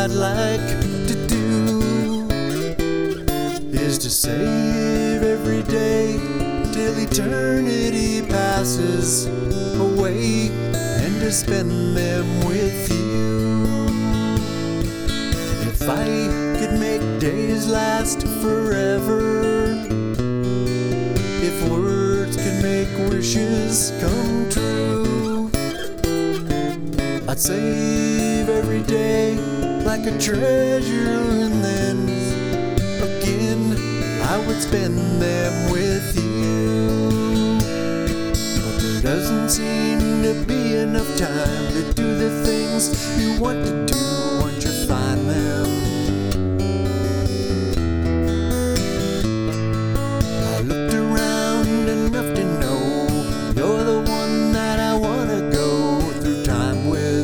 I'd like to do is to save every day till eternity passes away, and to spend them with you. If I could make days last forever, if words could make wishes come true, I'd save every day like a treasure, and then again I would spend them with you. But there doesn't seem to be enough time to do the things you want to do once you find them. I looked around enough to know you're the one that I wanna go through time with.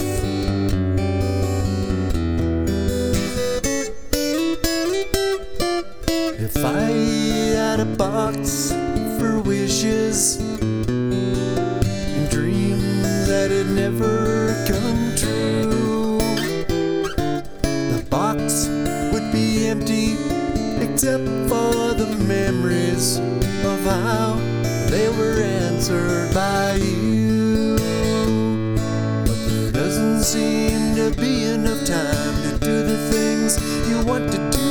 If I had a box for wishes and dreams that had never come true, the box would be empty except for the memories of how they were answered by you. But there doesn't seem to be enough time to do the things you want to do